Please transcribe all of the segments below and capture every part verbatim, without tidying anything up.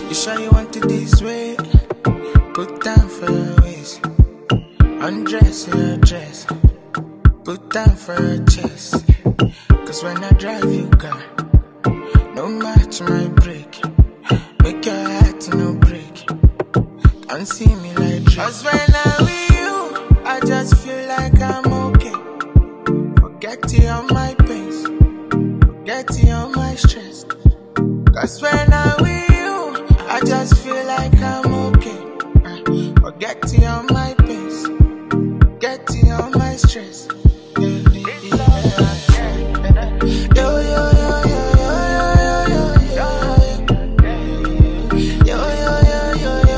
You sure you want it this way? Put down for your waist. Undress your dress. Put down for your chest. Cause when I drive you, girl, no match my brake. Make your heart no break. Don't see me like Drake. Cause when I'm with you, I just feel like I'm okay. Forget all my pains. Forget all my stress. Cause when I'm with you, I just feel like I'm okay. uh, Forget all my pains. Forget all my stress. Yeah, yeah, yeah. Yo, yo, yo, yo, yo, yo, yo, yo, yo, yo, yo, yo,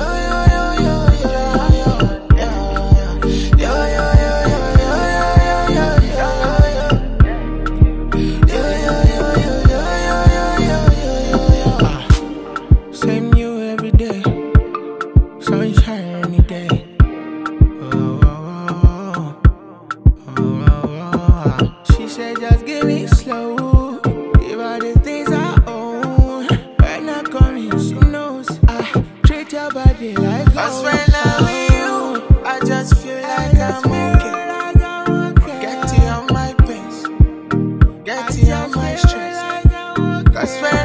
same you every day, sunshine any day. Oh, oh, oh, oh, oh. She said just give me slow, give her the things I own. When I come in, she knows I treat your body like gold. Cause when I'm with you, I just feel like I'm okay. Forget all my pains, forget all my stress. Cause when